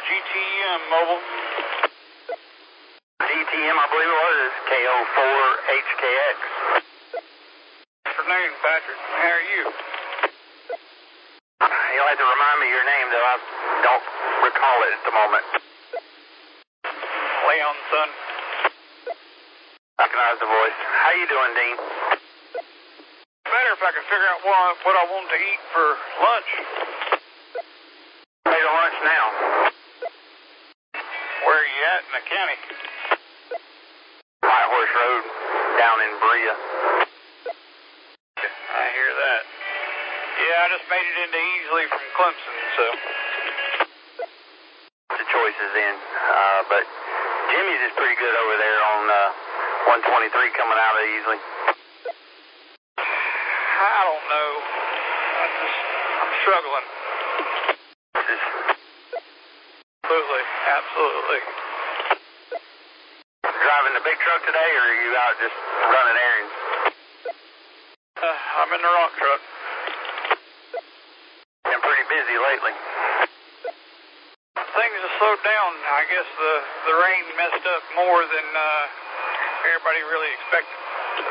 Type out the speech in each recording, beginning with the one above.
GTM mobile. GTM, I believe it was, KO4HKX. Afternoon, Patrick. How are you? You'll have to remind me your name, though. I don't recall it at the moment. Leon, son. Recognize the voice. How you doing, Dean? Better if I can figure out what I want to eat for lunch. Ready to lunch now. Where are you at in the county? White Horse Road, down in Berea. I hear that. Yeah, I just made it into Easley from Clemson, so. The choices in. But Jimmy's is pretty good over there on 123 coming out of Easley. I don't know. I'm struggling. Absolutely. Driving the big truck today, or are you out just running errands? I'm in the rock truck. Been pretty busy lately. Things have slowed down. I guess the rain messed up more than everybody really expected. So.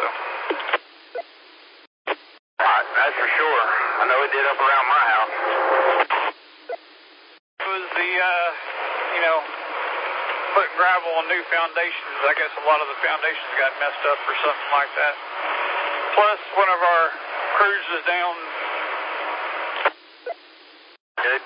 That's for sure. I know it did up around my house. It was the, putting gravel on new foundations. I guess a lot of the foundations got messed up or something like that. Plus, one of our crews was down. Good.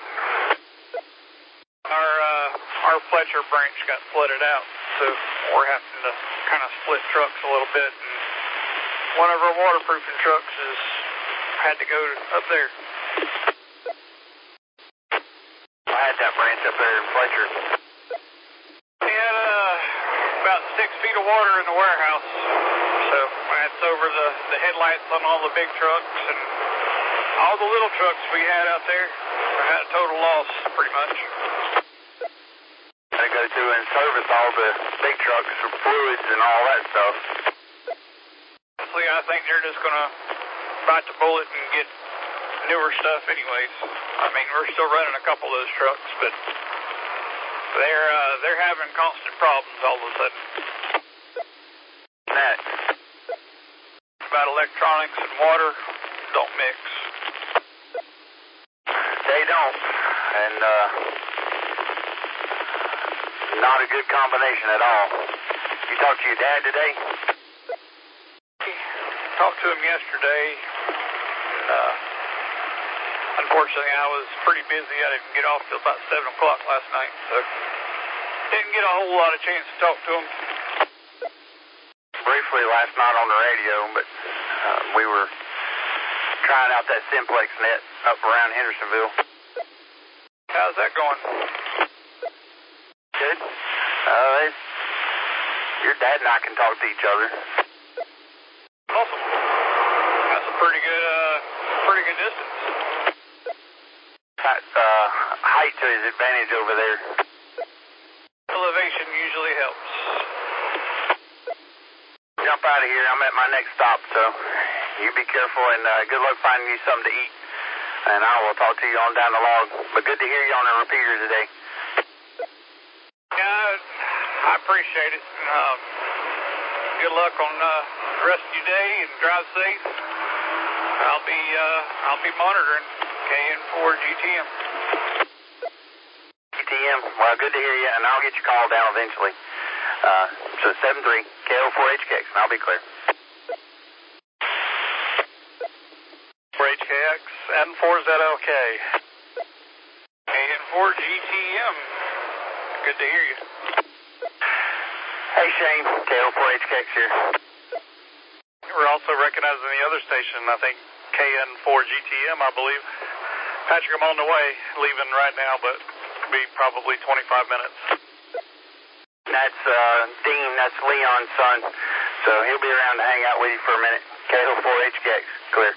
Our Fletcher branch got flooded out, so we're having to kind of split trucks a little bit. And one of our waterproofing trucks had to go up there. I had that branch up there in Fletcher. We had about 6 feet of water in the warehouse, so that's over the headlights on all the big trucks and all the little trucks we had out there. We had a total loss, pretty much. Had to go through and service all the big trucks for fluids and all that stuff. Honestly, I think they're just going to bite the bullet and get newer stuff anyways. I mean, we're still running a couple of those trucks, but they're having constant problems all of a sudden. That. About electronics and water don't mix. They don't. And not a good combination at all. You talked to your dad today? Talked to him yesterday. Unfortunately, I was pretty busy. I didn't get off till about 7 o'clock last night, so didn't get a whole lot of chance to talk to him. Briefly last night on the radio, but we were trying out that Simplex net up around Hendersonville. How's that going? Good. Your dad and I can talk to each other. Awesome. That's a pretty good distance. Height to his advantage over there. Elevation usually helps. Jump out of here. I'm at my next stop, so you be careful and good luck finding you something to eat. And I will talk to you on down the log. But good to hear you on the repeater today. Yeah, I appreciate it. Good luck on the rest of your day and drive safe. I'll be monitoring KN4 GTM. GTM, well, good to hear you, and I'll get your call down eventually. So 73 KO4HKX, and I'll be clear. 4HKX, N4ZLK. KN4 GTM. Good to hear you. Hey, Shane, KO4HKX here. We're also recognizing the other station, I think KN4 GTM, I believe. Patrick, I'm on the way, leaving right now, but it'll be probably 25 minutes. That's Dean, that's Leon's son, so he'll be around to hang out with you for a minute. KO4HKX, clear.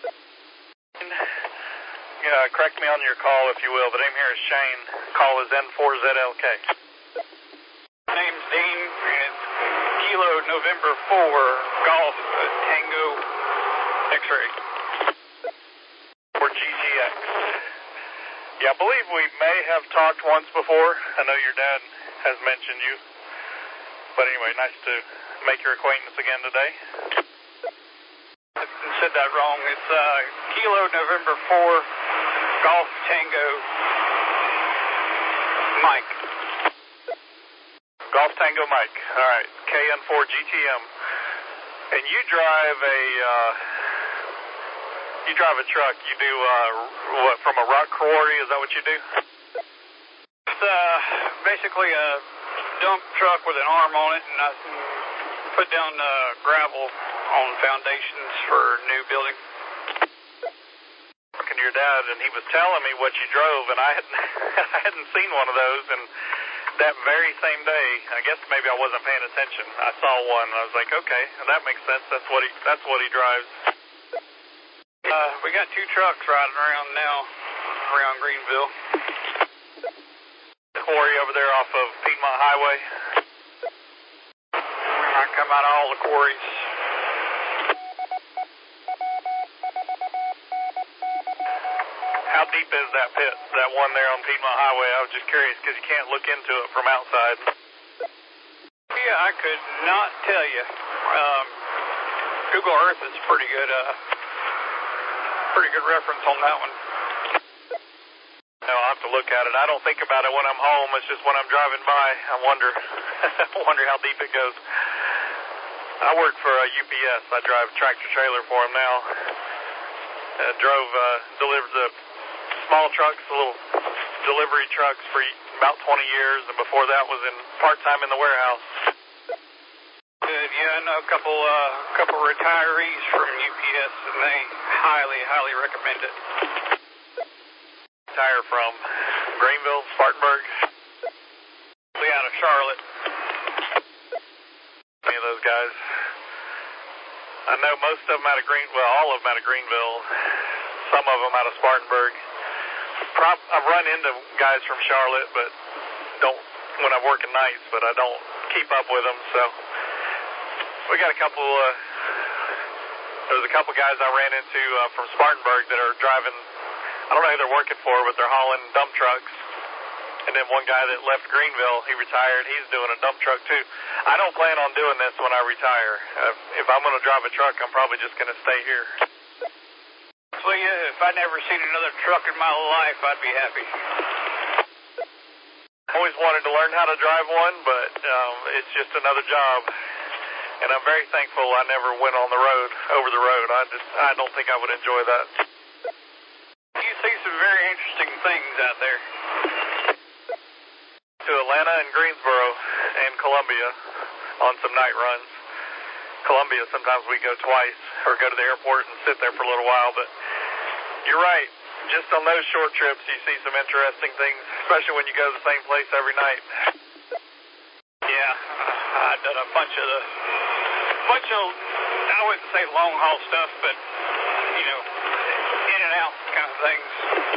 Correct me on your call, if you will. The name here is Shane. Call is N4ZLK. Name's Dean, and it's Kilo November 4, Golf, Tango, X-Ray. For GTX. Yeah, I believe we may have talked once before. I know your dad has mentioned you. But anyway, nice to make your acquaintance again today. I said that wrong. It's Kilo November 4, Golf Tango, Mike. Golf Tango Mike. All right, KN4 GTM. And you drive a truck. You do what, from a rock quarry? Is that what you do? It's basically a dump truck with an arm on it, and I put down gravel on foundations for new building. Talking to your dad, and he was telling me what you drove, and I hadn't seen one of those, and that very same day, I guess maybe I wasn't paying attention. I saw one, and I was like, okay, that makes sense. That's what he drives. We got two trucks riding around now, around Greenville. Quarry over there off of Piedmont Highway. I come out of all the quarries. How deep is that pit, that one there on Piedmont Highway? I was just curious because you can't look into it from outside. Yeah, I could not tell you. Google Earth is pretty good reference on that one. No, I'll have to look at it. I don't think about it when I'm home. It's just when I'm driving by, I wonder how deep it goes. I work for UPS. I drive tractor trailer for them now. Delivered the small trucks, the little delivery trucks for about 20 years, and before that was in part-time in the warehouse. Good. Yeah, I know a couple retirees from UPS, and they highly recommend it. Retire from Greenville, Spartanburg. Out of Charlotte. Any of those guys? I know most of them out of all of them out of Greenville. Some of them out of Spartanburg. I've run into guys from Charlotte, but when I'm working nights, but I don't keep up with them. So we got a couple. There's a couple guys I ran into from Spartanburg that are driving. I don't know who they're working for, but they're hauling dump trucks. And then one guy that left Greenville, he retired. He's doing a dump truck too. I don't plan on doing this when I retire. If I'm going to drive a truck, I'm probably just going to stay here. Well, yeah, if I'd never seen another truck in my life, I'd be happy. Always wanted to learn how to drive one, but it's just another job. And I'm very thankful I never went on the road, over the road. I don't think I would enjoy that. You see some very interesting things out there. To Atlanta and Greensboro and Columbia on some night runs. Columbia, sometimes we go twice or go to the airport and sit there for a little while, but you're right. Just on those short trips, you see some interesting things, especially when you go to the same place every night. Yeah, I've done a bunch of I wouldn't say long haul stuff, but in and out kind of things.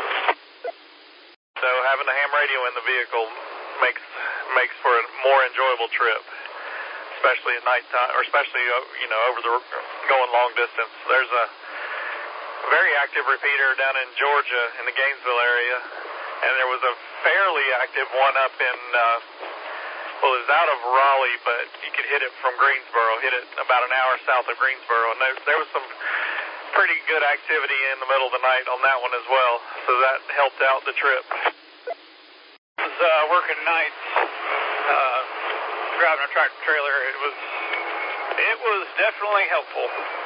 So having a ham radio in the vehicle makes for a more enjoyable trip, especially at nighttime, or especially going long distance. There's a very active repeater down in Georgia in the Gainesville area, and there was a fairly active one up in it was out of Raleigh, but you could hit it from Greensboro, hit it about an hour south of Greensboro, and there was some pretty good activity in the middle of the night on that one as well, so that helped out the trip. I was working nights, driving a tractor trailer. It was definitely helpful.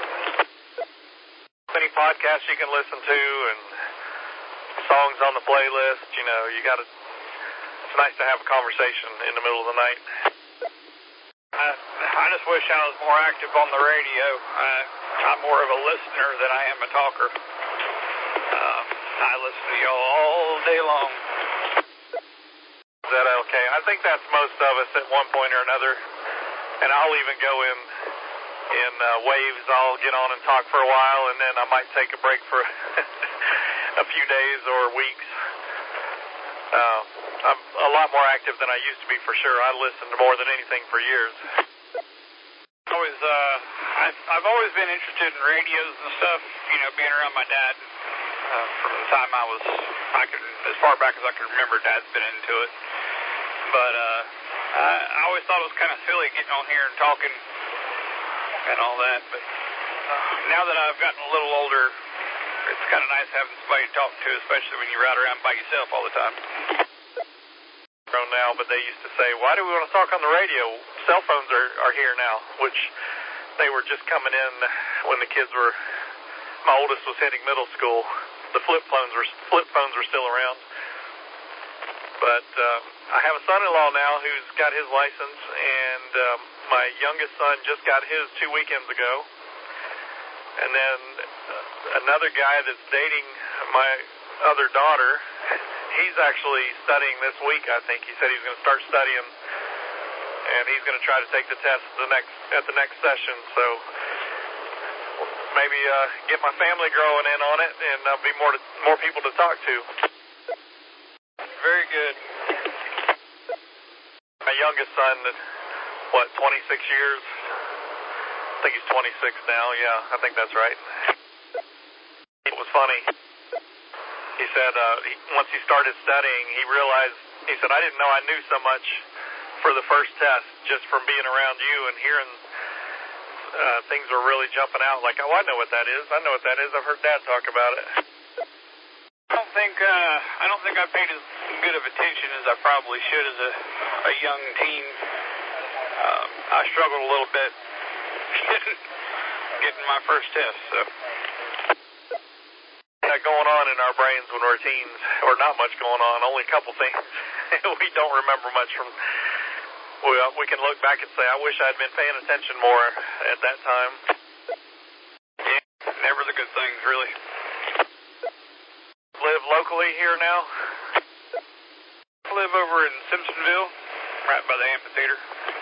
Any podcasts you can listen to and songs on the playlist, it's nice to have a conversation in the middle of the night. I just wish I was more active on the radio. I'm more of a listener than I am a talker. I listen to y'all all day long. Is that okay? I think that's most of us at one point or another. And I'll even go in waves. I'll get on and talk for a while, and then I might take a break for a few days or weeks. I'm a lot more active than I used to be, for sure. I listened more than anything for years. I've always been interested in radios and stuff, being around my dad. From the time as far back as I can remember, Dad's been into it. But I always thought it was kind of silly getting on here and talking and all that. But now that I've gotten a little older, it's kind of nice having somebody to talk to, especially when you ride around by yourself all the time. Now, but they used to say, why do we want to talk on the radio? Cell phones are here now, which they were just coming in when the kids were, my oldest was hitting middle school. The flip phones were still around. But I have a son-in-law now who's got his license, and my youngest son just got his 2 weekends ago. And then another guy that's dating my other daughter, he's actually studying this week, I think. He said he's going to start studying, and he's going to try to take the test at the next session. So maybe get my family growing in on it, and be more people to talk to. Very good. My youngest son, 26 years? I think he's 26 now. Yeah, I think that's right. It was funny. He said once he started studying, he realized, he said, I didn't know I knew so much for the first test just from being around you and hearing things were really jumping out. Like, oh, I know what that is. I know what that is. I've heard Dad talk about it. I don't think I paid as good of attention as I probably should as a young teen. I struggled a little bit getting my first test, so. Going on in our brains when we're teens, or not much going on, only a couple things. We don't remember much from, we can look back and say, I wish I'd been paying attention more at that time. Yeah, never the good things, really. Live locally here now? I live over in Simpsonville, right by the amphitheater.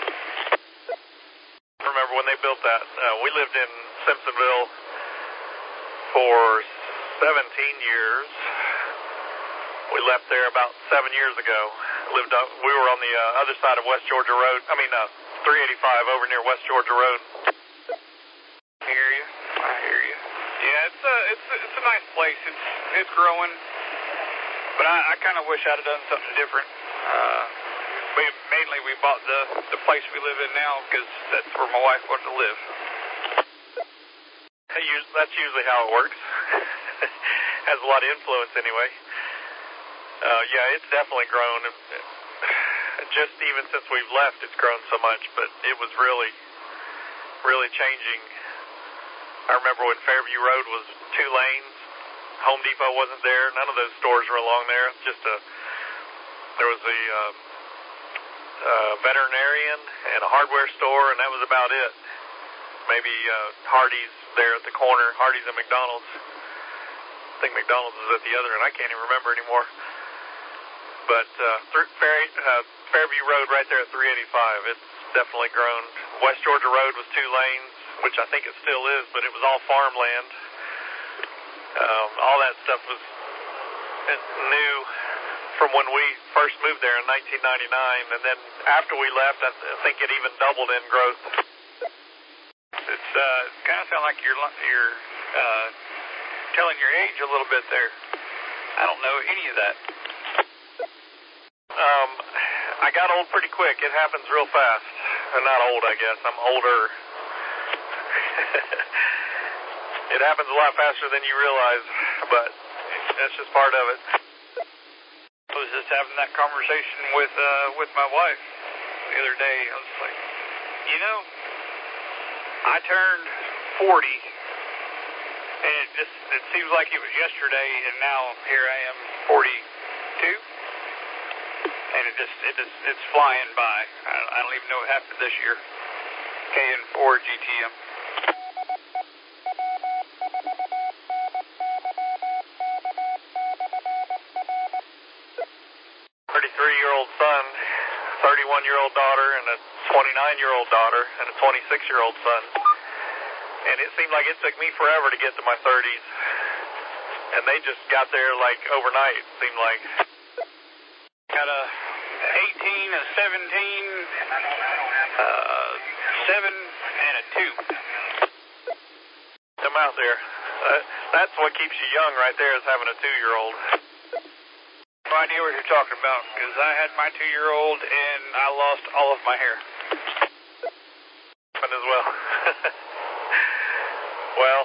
Remember when they built that? We lived in Simpsonville for 17 years. We left there about 7 years ago. We were on the other side of West Georgia Road. 385 over near West Georgia Road. I hear you. Yeah, it's a nice place. It's growing, but I kind of wish I'd have done something different. We bought the place we live in now because that's where my wife wanted to live. That's usually how it works. Has a lot of influence anyway. Yeah, it's definitely grown. Just even since we've left, it's grown so much, but it was really, really changing. I remember when Fairview Road was 2 lanes, Home Depot wasn't there, none of those stores were along there. There was a veterinarian and a hardware store, and that was about it. Maybe Hardee's there at the corner, Hardee's and McDonald's. I think McDonald's is at the other end. I can't even remember anymore. But Fairview Road right there at 385, it's definitely grown. West Georgia Road was 2 lanes, which I think it still is, but it was all farmland. All that stuff was new from when we first moved there in 1999, and then after we left, I think it even doubled in growth. It's kind of sound like you're telling your age a little bit there. I don't know any of that. I got old pretty quick. It happens real fast. I'm not old, I guess. I'm older. It happens a lot faster than you realize, but that's just part of it. I was just having that conversation with my wife the other day. I was like, I turned 40, and it seems like it was yesterday, and now here I am, 42, and it's flying by. I don't even know what happened this year. KN4 GTM. 33-year-old son, 31-year-old daughter, and a 29-year-old daughter, and a 26-year-old son. And it seemed like it took me forever to get to my 30s. And they just got there like overnight, it seemed like. Got a 18, a 17, 7, and a 2. I'm out there. That's what keeps you young right there, is having a 2-year-old. No idea what you're talking about, because I had my 2-year-old and I lost all of my hair. As well. Well,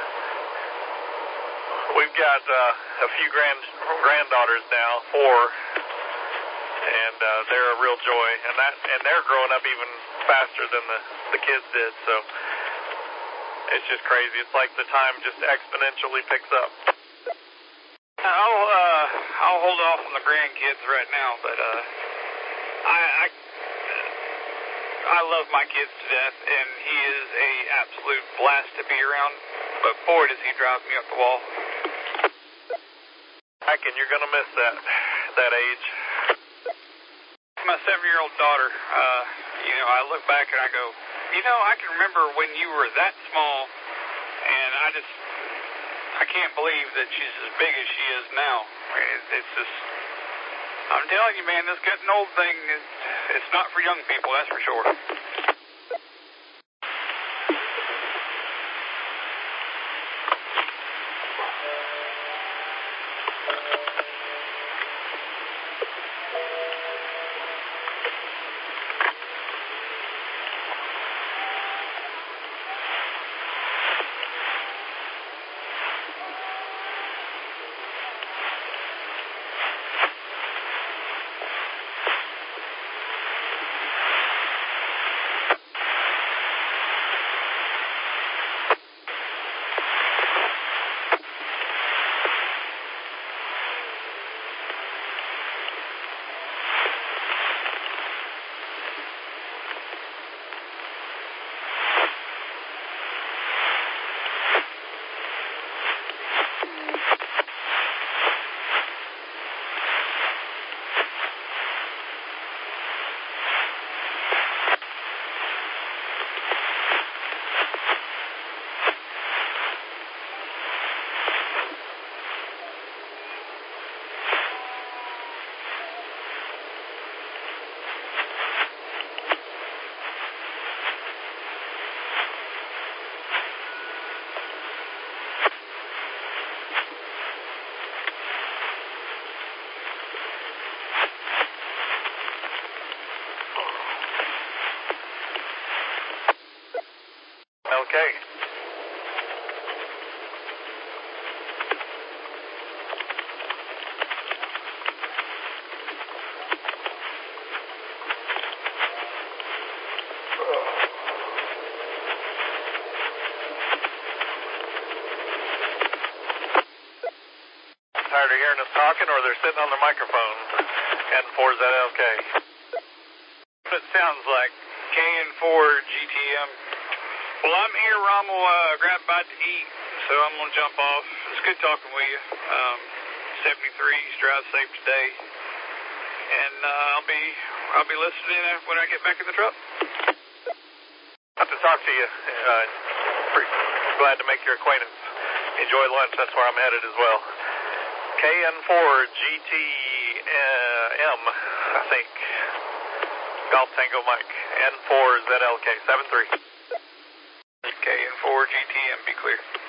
we've got a few granddaughters now, 4, and they're a real joy, and they're growing up even faster than the kids did. So it's just crazy. It's like the time just exponentially picks up. I'll hold off on the grandkids right now, but I love my kids to death, and he is a absolute blast to be around. But boy, does he drive me up the wall. And you're gonna miss that age. My 7-year-old daughter, I look back and I go, I can remember when you were that small, and I can't believe that she's as big as she is now. It's just, I'm telling you, man, this getting old thing, it's not for young people, that's for sure. Okay. Tired of hearing us talking, or they're sitting on their microphone? N4, is that LK? It sounds like KN4 GTM. Well, I'm here, Rommel, grab a bite to eat, so I'm going to jump off. It's good talking with you. 73's drive safe today. And I'll be listening when I get back in the truck. Good to talk to you. Glad to make your acquaintance. Enjoy lunch. That's where I'm headed as well. KN4 GTM, I think. Golf Tango Mike. N4 ZLK 73. KN4 GTM, be clear.